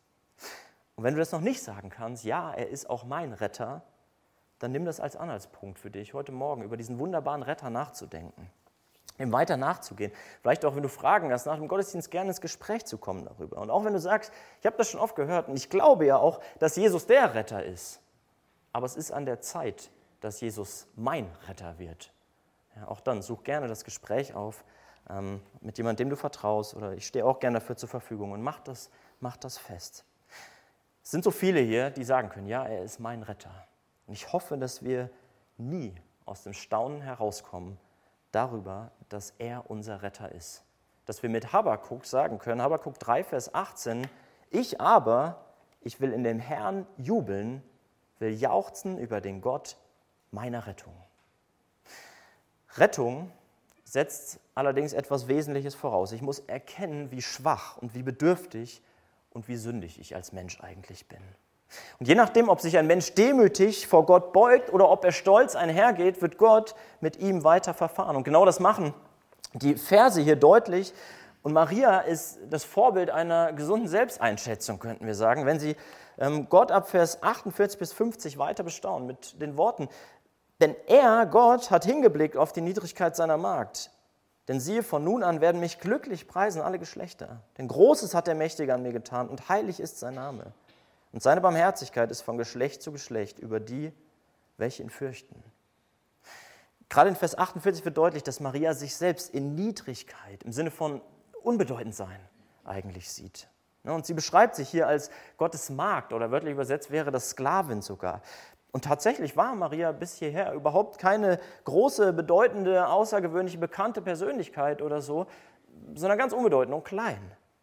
Und wenn du das noch nicht sagen kannst, ja, er ist auch mein Retter, dann nimm das als Anhaltspunkt für dich, heute Morgen über diesen wunderbaren Retter nachzudenken, ihm weiter nachzugehen. Vielleicht auch, wenn du Fragen hast, nach dem Gottesdienst gerne ins Gespräch zu kommen darüber. Und auch wenn du sagst, ich habe das schon oft gehört und ich glaube ja auch, dass Jesus der Retter ist. Aber es ist an der Zeit, dass Jesus mein Retter wird. Ja, auch dann such gerne das Gespräch auf ähm, mit jemandem, dem du vertraust. Oder ich stehe auch gerne dafür zur Verfügung und mach das, mach das fest. Es sind so viele hier, die sagen können, ja, er ist mein Retter. Und ich hoffe, dass wir nie aus dem Staunen herauskommen darüber, dass er unser Retter ist. Dass wir mit Habakuk sagen können, Habakuk drei, Vers achtzehn, ich aber, ich will in dem Herrn jubeln, will jauchzen über den Gott meiner Rettung. Rettung setzt allerdings etwas Wesentliches voraus. Ich muss erkennen, wie schwach und wie bedürftig und wie sündig ich als Mensch eigentlich bin. Und je nachdem, ob sich ein Mensch demütig vor Gott beugt oder ob er stolz einhergeht, wird Gott mit ihm weiter verfahren. Und genau das machen die Verse hier deutlich. Und Maria ist das Vorbild einer gesunden Selbsteinschätzung, könnten wir sagen, wenn sie Gott ab Vers achtundvierzig bis fünfzig weiter bestaunen mit den Worten, denn er, Gott, hat hingeblickt auf die Niedrigkeit seiner Magd. Denn siehe, von nun an werden mich glücklich preisen alle Geschlechter. Denn Großes hat der Mächtige an mir getan und heilig ist sein Name. Und seine Barmherzigkeit ist von Geschlecht zu Geschlecht über die, welche ihn fürchten. Gerade in Vers achtundvierzig wird deutlich, dass Maria sich selbst in Niedrigkeit, im Sinne von unbedeutend sein, eigentlich sieht. Und sie beschreibt sich hier als Gottes Magd oder wörtlich übersetzt wäre das Sklavin sogar. Und tatsächlich war Maria bis hierher überhaupt keine große, bedeutende, außergewöhnliche, bekannte Persönlichkeit oder so, sondern ganz unbedeutend und klein.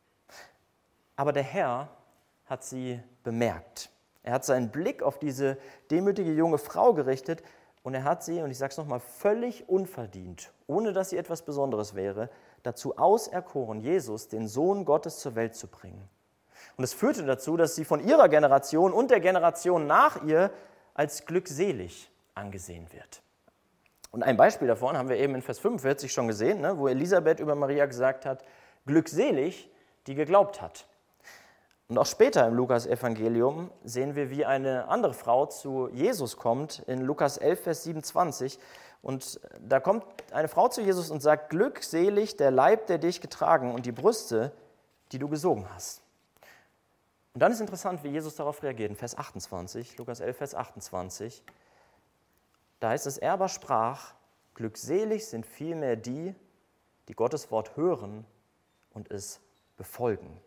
Aber der Herr hat sie bemerkt. Er hat seinen Blick auf diese demütige junge Frau gerichtet und er hat sie, und ich sage es nochmal, völlig unverdient, ohne dass sie etwas Besonderes wäre, dazu auserkoren, Jesus, den Sohn Gottes, zur Welt zu bringen. Und es führte dazu, dass sie von ihrer Generation und der Generation nach ihr als glückselig angesehen wird. Und ein Beispiel davon haben wir eben in Vers fünfundvierzig schon gesehen, ne, wo Elisabeth über Maria gesagt hat, glückselig, die geglaubt hat. Und auch später im Lukas-Evangelium sehen wir, wie eine andere Frau zu Jesus kommt, in Lukas elf, Vers siebenundzwanzig. Und da kommt eine Frau zu Jesus und sagt, glückselig der Leib, der dich getragen und die Brüste, die du gesogen hast. Und dann ist interessant, wie Jesus darauf reagiert, in Vers achtundzwanzig, Lukas elf, Vers achtundzwanzig. Da heißt es, er aber sprach, glückselig sind vielmehr die, die Gottes Wort hören und es befolgen.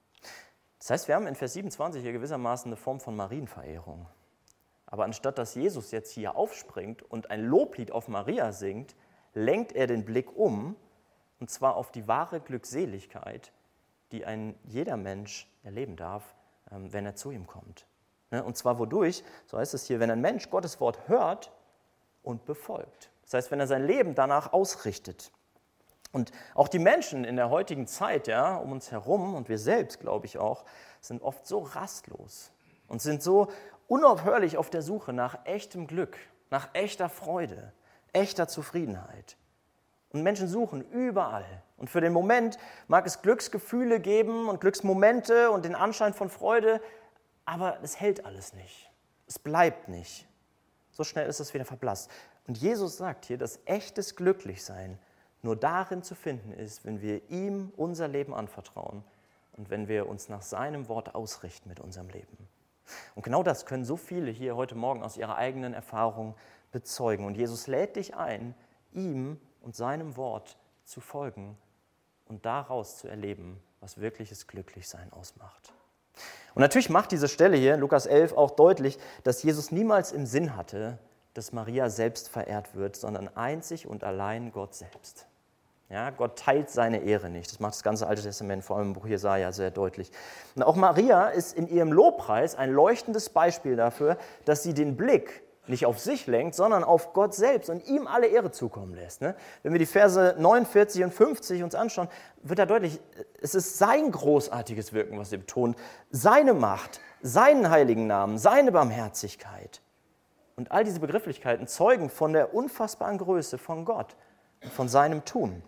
Das heißt, wir haben in Vers siebenundzwanzig hier gewissermaßen eine Form von Marienverehrung. Aber anstatt dass Jesus jetzt hier aufspringt und ein Loblied auf Maria singt, lenkt er den Blick um, und zwar auf die wahre Glückseligkeit, die ein jeder Mensch erleben darf, wenn er zu ihm kommt. Und zwar wodurch, so heißt es hier, wenn ein Mensch Gottes Wort hört und befolgt. Das heißt, wenn er sein Leben danach ausrichtet. Und auch die Menschen in der heutigen Zeit, ja, um uns herum und wir selbst, glaube ich auch, sind oft so rastlos und sind so unaufhörlich auf der Suche nach echtem Glück, nach echter Freude, echter Zufriedenheit. Und Menschen suchen überall. Und für den Moment mag es Glücksgefühle geben und Glücksmomente und den Anschein von Freude, aber es hält alles nicht. Es bleibt nicht. So schnell ist es wieder verblasst. Und Jesus sagt hier, dass echtes Glücklichsein nur darin zu finden ist, wenn wir ihm unser Leben anvertrauen und wenn wir uns nach seinem Wort ausrichten mit unserem Leben. Und genau das können so viele hier heute Morgen aus ihrer eigenen Erfahrung bezeugen. Und Jesus lädt dich ein, ihm und seinem Wort zu folgen und daraus zu erleben, was wirkliches Glücklichsein ausmacht. Und natürlich macht diese Stelle hier in Lukas elf auch deutlich, dass Jesus niemals im Sinn hatte, dass Maria selbst verehrt wird, sondern einzig und allein Gott selbst. Ja, Gott teilt seine Ehre nicht. Das macht das ganze Alte Testament, vor allem im Buch Jesaja, sehr deutlich. Und auch Maria ist in ihrem Lobpreis ein leuchtendes Beispiel dafür, dass sie den Blick nicht auf sich lenkt, sondern auf Gott selbst und ihm alle Ehre zukommen lässt. Ne? Wenn wir die Verse neunundvierzig und fünfzig uns anschauen, wird da deutlich, es ist sein großartiges Wirken, was er betont, seine Macht, seinen heiligen Namen, seine Barmherzigkeit. Und all diese Begrifflichkeiten zeugen von der unfassbaren Größe von Gott und von seinem Tun.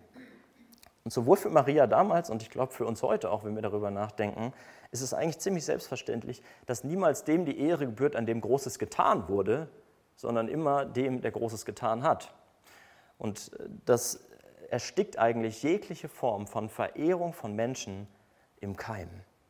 Und sowohl für Maria damals und ich glaube für uns heute auch, wenn wir darüber nachdenken, ist es eigentlich ziemlich selbstverständlich, dass niemals dem die Ehre gebührt, an dem Großes getan wurde, sondern immer dem, der Großes getan hat. Und das erstickt eigentlich jegliche Form von Verehrung von Menschen im Keim.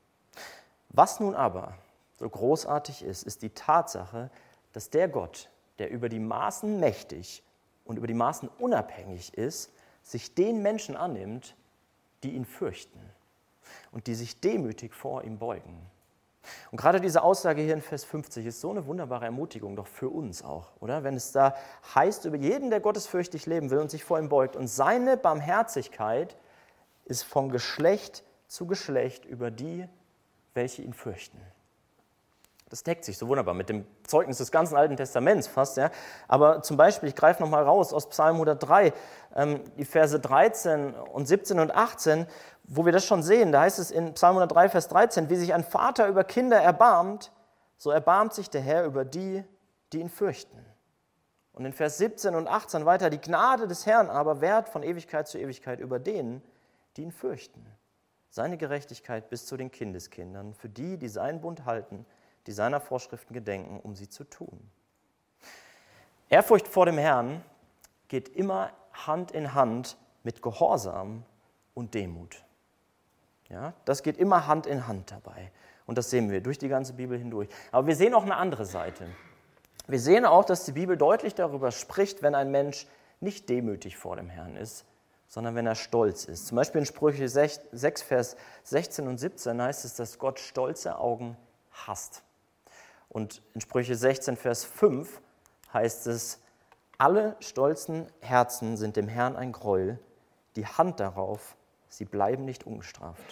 Was nun aber so großartig ist, ist die Tatsache, dass der Gott, der über die Maßen mächtig und über die Maßen unabhängig ist, sich den Menschen annimmt, die ihn fürchten und die sich demütig vor ihm beugen. Und gerade diese Aussage hier in Vers fünfzig ist so eine wunderbare Ermutigung, doch für uns auch, oder? Wenn es da heißt, über jeden, der gottesfürchtig leben will und sich vor ihm beugt, und seine Barmherzigkeit ist von Geschlecht zu Geschlecht über die, welche ihn fürchten. Das deckt sich so wunderbar mit dem Zeugnis des ganzen Alten Testaments fast. Ja. Aber zum Beispiel, ich greife nochmal raus aus Psalm hundertdrei, ähm, die Verse dreizehn und siebzehn und achtzehn, wo wir das schon sehen. Da heißt es in Psalm hundertdrei, Vers dreizehn, wie sich ein Vater über Kinder erbarmt, so erbarmt sich der Herr über die, die ihn fürchten. Und in Vers siebzehn und achtzehn weiter, die Gnade des Herrn aber währt von Ewigkeit zu Ewigkeit über denen, die ihn fürchten. Seine Gerechtigkeit bis zu den Kindeskindern, für die, die seinen Bund halten, die seiner Vorschriften gedenken, um sie zu tun. Ehrfurcht vor dem Herrn geht immer Hand in Hand mit Gehorsam und Demut. Ja, das geht immer Hand in Hand dabei. Und das sehen wir durch die ganze Bibel hindurch. Aber wir sehen auch eine andere Seite. Wir sehen auch, dass die Bibel deutlich darüber spricht, wenn ein Mensch nicht demütig vor dem Herrn ist, sondern wenn er stolz ist. Zum Beispiel in Sprüche sechs, Vers sechzehn und siebzehn heißt es, dass Gott stolze Augen hasst. Und in Sprüche sechzehn, Vers fünf heißt es, alle stolzen Herzen sind dem Herrn ein Gräuel, die Hand darauf, sie bleiben nicht ungestraft.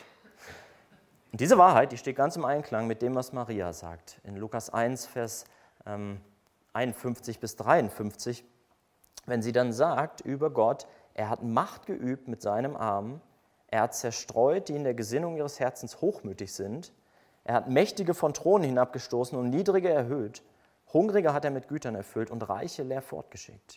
Und diese Wahrheit, die steht ganz im Einklang mit dem, was Maria sagt. In Lukas eins, Vers ähm, einundfünfzig bis dreiundfünfzig, wenn sie dann sagt über Gott, er hat Macht geübt mit seinem Arm, er hat zerstreut, die in der Gesinnung ihres Herzens hochmütig sind, er hat Mächtige von Thronen hinabgestoßen und Niedrige erhöht, Hungrige hat er mit Gütern erfüllt und Reiche leer fortgeschickt.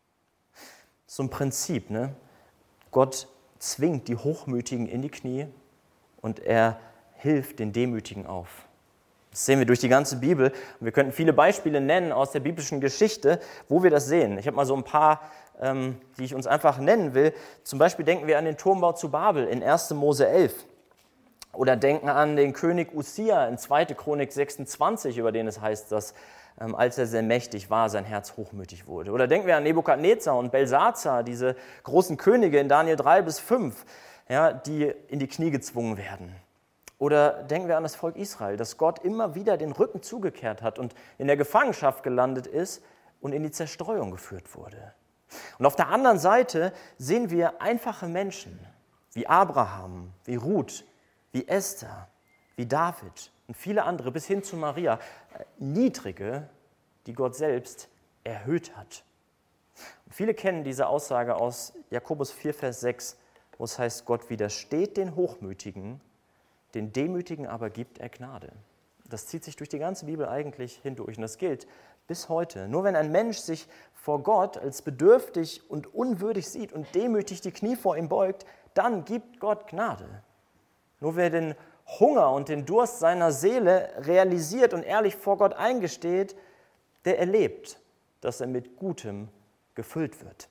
So ein Prinzip, ne? Gott zwingt die Hochmütigen in die Knie und er hilft den Demütigen auf. Das sehen wir durch die ganze Bibel. Und wir könnten viele Beispiele nennen aus der biblischen Geschichte, wo wir das sehen. Ich habe mal so ein paar, ähm, die ich uns einfach nennen will. Zum Beispiel denken wir an den Turmbau zu Babel in erster Mose elf. Oder denken an den König Usia in zweiter Chronik sechsundzwanzig, über den es heißt, dass ähm, als er sehr mächtig war, sein Herz hochmütig wurde. Oder denken wir an Nebukadnezar und Belsazar, diese großen Könige in Daniel drei bis fünf, ja, die in die Knie gezwungen werden. Oder denken wir an das Volk Israel, das Gott immer wieder den Rücken zugekehrt hat und in der Gefangenschaft gelandet ist und in die Zerstreuung geführt wurde. Und auf der anderen Seite sehen wir einfache Menschen wie Abraham, wie Ruth, wie Esther, wie David und viele andere, bis hin zu Maria, Niedrige, die Gott selbst erhöht hat. Und viele kennen diese Aussage aus Jakobus vier, Vers sechs, wo es heißt, Gott widersteht den Hochmütigen, den Demütigen aber gibt er Gnade. Das zieht sich durch die ganze Bibel eigentlich hindurch und das gilt bis heute. Nur wenn ein Mensch sich vor Gott als bedürftig und unwürdig sieht und demütig die Knie vor ihm beugt, dann gibt Gott Gnade. Nur wer den Hunger und den Durst seiner Seele realisiert und ehrlich vor Gott eingesteht, der erlebt, dass er mit Gutem gefüllt wird.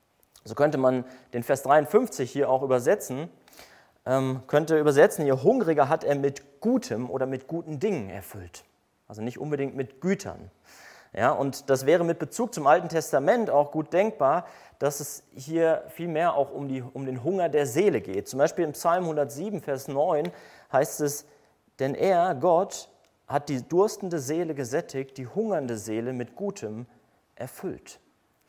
So könnte man den Vers dreiundfünfzig hier auch übersetzen. Ähm, könnte übersetzen, ihr Hungriger hat er mit Gutem oder mit guten Dingen erfüllt. Also nicht unbedingt mit Gütern. Ja, und das wäre mit Bezug zum Alten Testament auch gut denkbar, dass es hier vielmehr auch um, die, um den Hunger der Seele geht. Zum Beispiel im Psalm hundertsieben, Vers neun heißt es, denn er, Gott, hat die durstende Seele gesättigt, die hungernde Seele mit Gutem erfüllt.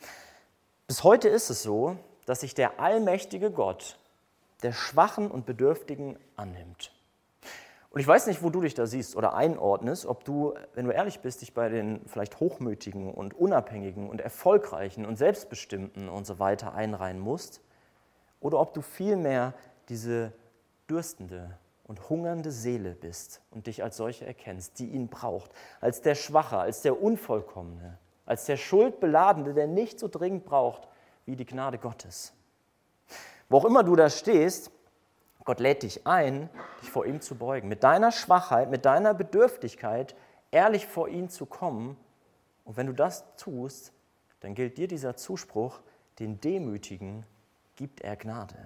Bis heute ist es so, dass sich der allmächtige Gott der Schwachen und Bedürftigen annimmt. Und ich weiß nicht, wo du dich da siehst oder einordnest, ob du, wenn du ehrlich bist, dich bei den vielleicht Hochmütigen und Unabhängigen und Erfolgreichen und Selbstbestimmten und so weiter einreihen musst, oder ob du vielmehr diese dürstende und hungernde Seele bist und dich als solche erkennst, die ihn braucht, als der Schwache, als der Unvollkommene, als der Schuldbeladene, der nicht so dringend braucht wie die Gnade Gottes. Wo auch immer du da stehst, Gott lädt dich ein, dich vor ihm zu beugen, mit deiner Schwachheit, mit deiner Bedürftigkeit ehrlich vor ihn zu kommen. Und wenn du das tust, dann gilt dir dieser Zuspruch, den Demütigen gibt er Gnade.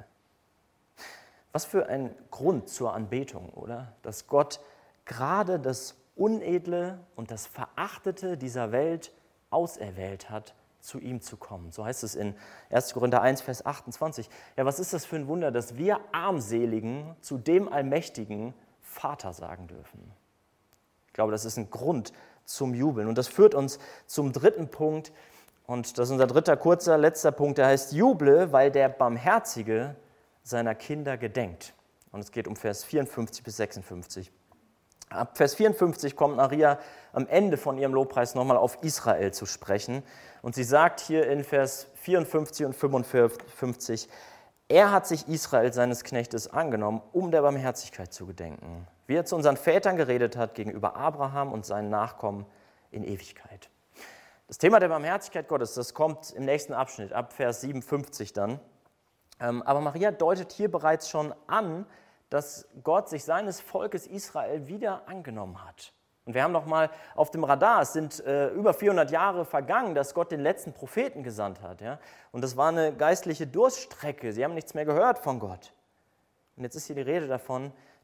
Was für ein Grund zur Anbetung, oder? Dass Gott gerade das Unedle und das Verachtete dieser Welt auserwählt hat, zu ihm zu kommen. So heißt es in erster Korinther eins, Vers achtundzwanzig. Ja, was ist das für ein Wunder, dass wir Armseligen zu dem allmächtigen Vater sagen dürfen? Ich glaube, das ist ein Grund zum Jubeln. Und das führt uns zum dritten Punkt. Und das ist unser dritter, kurzer, letzter Punkt. Der heißt, juble, weil der Barmherzige seiner Kinder gedenkt. Und es geht um Vers vierundfünfzig bis sechsundfünfzig. Ab Vers vierundfünfzig kommt Maria am Ende von ihrem Lobpreis nochmal auf Israel zu sprechen. Und sie sagt hier in Vers vierundfünfzig und fünfundfünfzig, er hat sich Israel seines Knechtes angenommen, um der Barmherzigkeit zu gedenken, wie er zu unseren Vätern geredet hat gegenüber Abraham und seinen Nachkommen in Ewigkeit. Das Thema der Barmherzigkeit Gottes, das kommt im nächsten Abschnitt, ab Vers siebenundfünfzig dann. Aber Maria deutet hier bereits schon an, dass Gott sich seines Volkes Israel wieder angenommen hat. Und wir haben noch mal auf dem Radar, es sind äh, über vierhundert Jahre vergangen, dass Gott den letzten Propheten gesandt hat. Ja? Und das war eine geistliche Durststrecke, sie haben nichts mehr gehört von Gott. Und jetzt ist hier die Rede davon,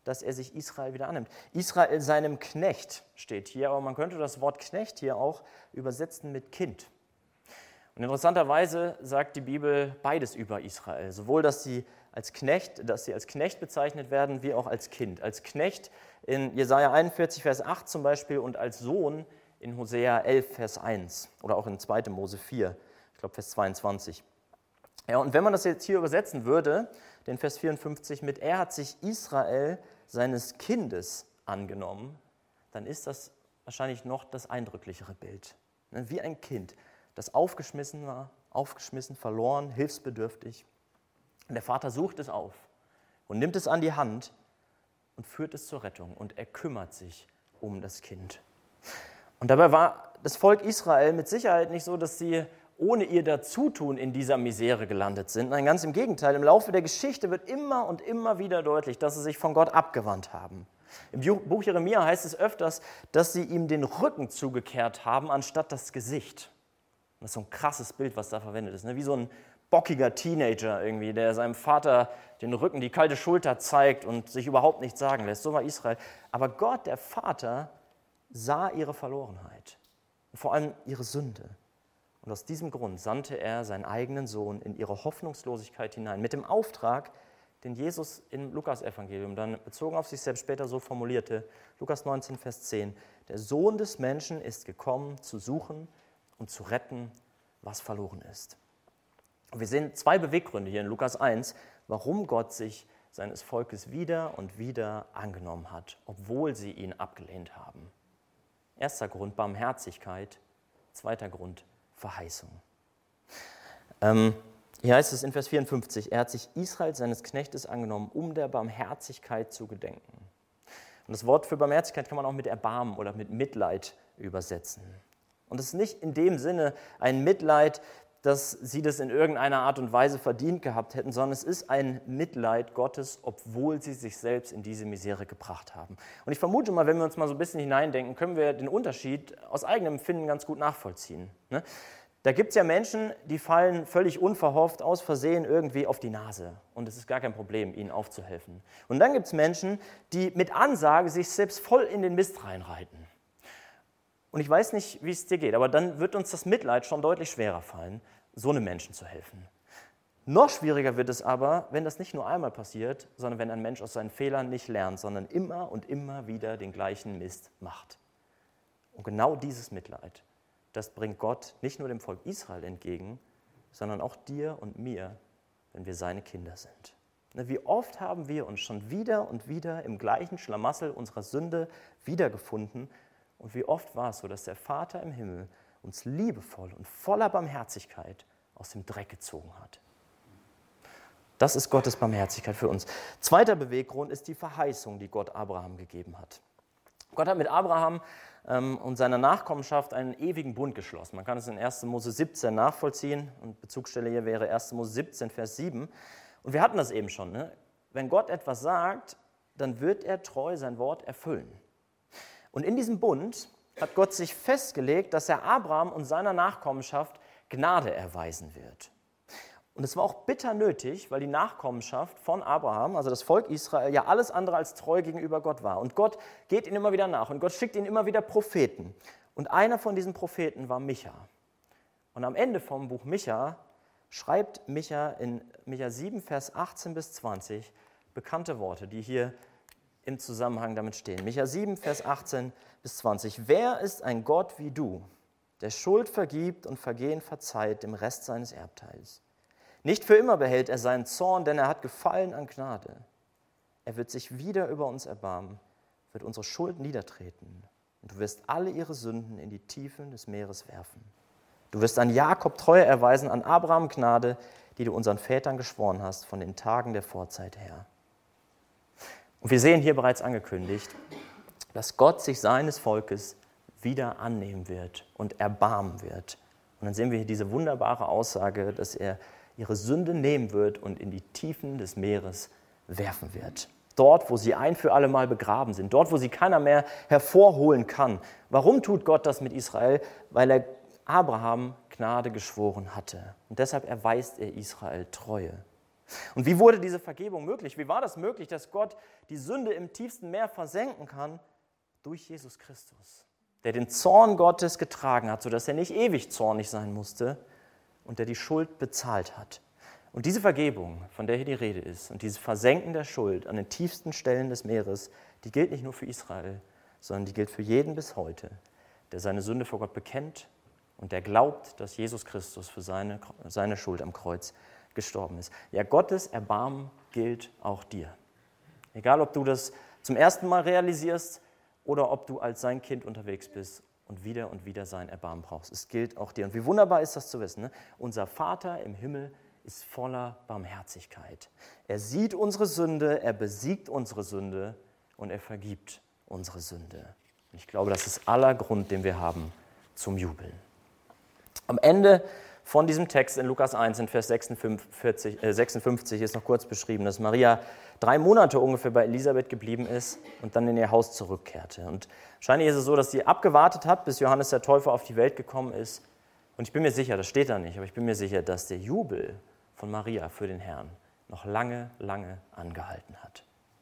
dass er sich Israel wieder annimmt. Israel seinem Knecht steht hier, aber man könnte das Wort Knecht hier auch übersetzen mit Kind. Und interessanterweise sagt die Bibel beides über Israel, sowohl, dass sie als Knecht, dass sie als Knecht bezeichnet werden, wie auch als Kind. Als Knecht in Jesaja einundvierzig, Vers acht zum Beispiel und als Sohn in Hosea elf, Vers eins oder auch in zweiter Mose vier, ich glaube Vers zweiundzwanzig. Ja, und wenn man das jetzt hier übersetzen würde, den Vers vierundfünfzig mit er hat sich Israel seines Kindes angenommen, dann ist das wahrscheinlich noch das eindrücklichere Bild. Wie ein Kind, das aufgeschmissen war, aufgeschmissen, verloren, hilfsbedürftig. Und der Vater sucht es auf und nimmt es an die Hand und führt es zur Rettung und er kümmert sich um das Kind. Und dabei war das Volk Israel mit Sicherheit nicht so, dass sie ohne ihr Dazutun in dieser Misere gelandet sind. Nein, ganz im Gegenteil. Im Laufe der Geschichte wird immer und immer wieder deutlich, dass sie sich von Gott abgewandt haben. Im Buch Jeremia heißt es öfters, dass sie ihm den Rücken zugekehrt haben, anstatt das Gesicht. Das ist so ein krasses Bild, was da verwendet ist. Wie so ein bockiger Teenager irgendwie, der seinem Vater den Rücken, die kalte Schulter zeigt und sich überhaupt nichts sagen lässt. So war Israel. Aber Gott, der Vater, sah ihre Verlorenheit und vor allem ihre Sünde. Und aus diesem Grund sandte er seinen eigenen Sohn in ihre Hoffnungslosigkeit hinein, mit dem Auftrag, den Jesus im Lukas-Evangelium dann bezogen auf sich selbst später so formulierte, Lukas neunzehn, Vers zehn, der Sohn des Menschen ist gekommen, zu suchen und zu retten, was verloren ist. Und wir sehen zwei Beweggründe hier in Lukas eins, warum Gott sich seines Volkes wieder und wieder angenommen hat, obwohl sie ihn abgelehnt haben. Erster Grund, Barmherzigkeit. Zweiter Grund, Verheißung. Ähm, hier heißt es in Vers vierundfünfzig, er hat sich Israel seines Knechtes angenommen, um der Barmherzigkeit zu gedenken. Und das Wort für Barmherzigkeit kann man auch mit Erbarmen oder mit Mitleid übersetzen. Und es ist nicht in dem Sinne ein Mitleid, dass sie das in irgendeiner Art und Weise verdient gehabt hätten, sondern es ist ein Mitleid Gottes, obwohl sie sich selbst in diese Misere gebracht haben. Und ich vermute mal, wenn wir uns mal so ein bisschen hineindenken, können wir den Unterschied aus eigenem Empfinden ganz gut nachvollziehen. Ne? Da gibt es ja Menschen, die fallen völlig unverhofft, aus Versehen irgendwie auf die Nase. Und es ist gar kein Problem, ihnen aufzuhelfen. Und dann gibt es Menschen, die mit Ansage sich selbst voll in den Mist reinreiten. Und ich weiß nicht, wie es dir geht, aber dann wird uns das Mitleid schon deutlich schwerer fallen, so einem Menschen zu helfen. Noch schwieriger wird es aber, wenn das nicht nur einmal passiert, sondern wenn ein Mensch aus seinen Fehlern nicht lernt, sondern immer und immer wieder den gleichen Mist macht. Und genau dieses Mitleid, das bringt Gott nicht nur dem Volk Israel entgegen, sondern auch dir und mir, wenn wir seine Kinder sind. Wie oft haben wir uns schon wieder und wieder im gleichen Schlamassel unserer Sünde wiedergefunden. Und wie oft war es so, dass der Vater im Himmel uns liebevoll und voller Barmherzigkeit aus dem Dreck gezogen hat. Das ist Gottes Barmherzigkeit für uns. Zweiter Beweggrund ist die Verheißung, die Gott Abraham gegeben hat. Gott hat mit Abraham ähm, und seiner Nachkommenschaft einen ewigen Bund geschlossen. Man kann es in erster Mose siebzehn nachvollziehen und Bezugsstelle hier wäre erster Mose siebzehn, Vers sieben. Und wir hatten das eben schon. Ne? Wenn Gott etwas sagt, dann wird er treu sein Wort erfüllen. Und in diesem Bund hat Gott sich festgelegt, dass er Abraham und seiner Nachkommenschaft Gnade erweisen wird. Und es war auch bitter nötig, weil die Nachkommenschaft von Abraham, also das Volk Israel, ja alles andere als treu gegenüber Gott war. Und Gott geht ihnen immer wieder nach und Gott schickt ihnen immer wieder Propheten. Und einer von diesen Propheten war Micha. Und am Ende vom Buch Micha schreibt Micha in Micha sieben, Vers achtzehn bis zwanzig bekannte Worte, die hier im Zusammenhang damit stehen. Micha sieben, Vers achtzehn bis zwanzig. Wer ist ein Gott wie du, der Schuld vergibt und Vergehen verzeiht dem Rest seines Erbteils? Nicht für immer behält er seinen Zorn, denn er hat Gefallen an Gnade. Er wird sich wieder über uns erbarmen, wird unsere Schuld niedertreten. Und du wirst alle ihre Sünden in die Tiefen des Meeres werfen. Du wirst an Jakob Treue erweisen, an Abraham Gnade, die du unseren Vätern geschworen hast, von den Tagen der Vorzeit her. Und wir sehen hier bereits angekündigt, dass Gott sich seines Volkes wieder annehmen wird und erbarmen wird. Und dann sehen wir hier diese wunderbare Aussage, dass er ihre Sünde nehmen wird und in die Tiefen des Meeres werfen wird. Dort, wo sie ein für alle Mal begraben sind, dort, wo sie keiner mehr hervorholen kann. Warum tut Gott das mit Israel? Weil er Abraham Gnade geschworen hatte. Und deshalb erweist er Israel Treue. Und wie wurde diese Vergebung möglich? Wie war das möglich, dass Gott die Sünde im tiefsten Meer versenken kann? Durch Jesus Christus, der den Zorn Gottes getragen hat, sodass er nicht ewig zornig sein musste und der die Schuld bezahlt hat. Und diese Vergebung, von der hier die Rede ist, und dieses Versenken der Schuld an den tiefsten Stellen des Meeres, die gilt nicht nur für Israel, sondern die gilt für jeden bis heute, der seine Sünde vor Gott bekennt und der glaubt, dass Jesus Christus für seine, seine Schuld am Kreuz gestorben ist. Ja, Gottes Erbarmen gilt auch dir. Egal, ob du das zum ersten Mal realisierst oder ob du als sein Kind unterwegs bist und wieder und wieder sein Erbarmen brauchst. Es gilt auch dir. Und wie wunderbar ist das zu wissen, ne? Unser Vater im Himmel ist voller Barmherzigkeit. Er sieht unsere Sünde, er besiegt unsere Sünde und er vergibt unsere Sünde. Und ich glaube, das ist aller Grund, den wir haben zum Jubeln. Am Ende von diesem Text in Lukas eins, in Vers sechsundfünfzig, äh, sechsundfünfzig ist noch kurz beschrieben, dass Maria drei Monate ungefähr bei Elisabeth geblieben ist und dann in ihr Haus zurückkehrte. Und wahrscheinlich ist es so, dass sie abgewartet hat, bis Johannes der Täufer auf die Welt gekommen ist. Und ich bin mir sicher, das steht da nicht, aber ich bin mir sicher, dass der Jubel von Maria für den Herrn noch lange, lange angehalten hat.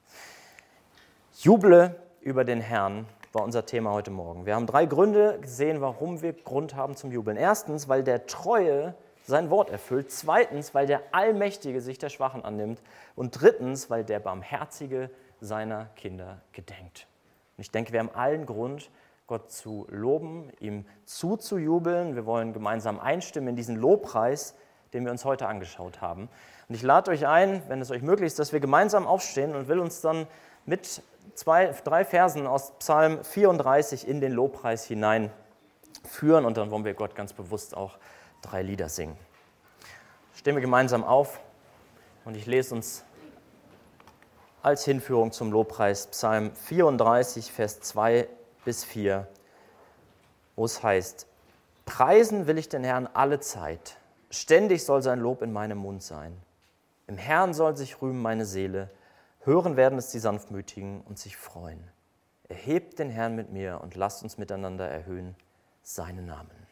Juble über den Herrn war unser Thema heute Morgen. Wir haben drei Gründe gesehen, warum wir Grund haben zum Jubeln. Erstens, weil der Treue sein Wort erfüllt. Zweitens, weil der Allmächtige sich der Schwachen annimmt. Und drittens, weil der Barmherzige seiner Kinder gedenkt. Und ich denke, wir haben allen Grund, Gott zu loben, ihm zuzujubeln. Wir wollen gemeinsam einstimmen in diesen Lobpreis, den wir uns heute angeschaut haben. Und ich lade euch ein, wenn es euch möglich ist, dass wir gemeinsam aufstehen und will uns dann mit zwei, drei Versen aus Psalm vierunddreißig in den Lobpreis hineinführen. Und dann wollen wir Gott ganz bewusst auch drei Lieder singen. Stehen wir gemeinsam auf und ich lese uns als Hinführung zum Lobpreis Psalm vierunddreißig, Vers zwei bis vier, wo es heißt: Preisen will ich den Herrn alle Zeit, ständig soll sein Lob in meinem Mund sein. Im Herrn soll sich rühmen meine Seele, hören werden es die Sanftmütigen und sich freuen. Erhebt den Herrn mit mir und lasst uns miteinander erhöhen seinen Namen.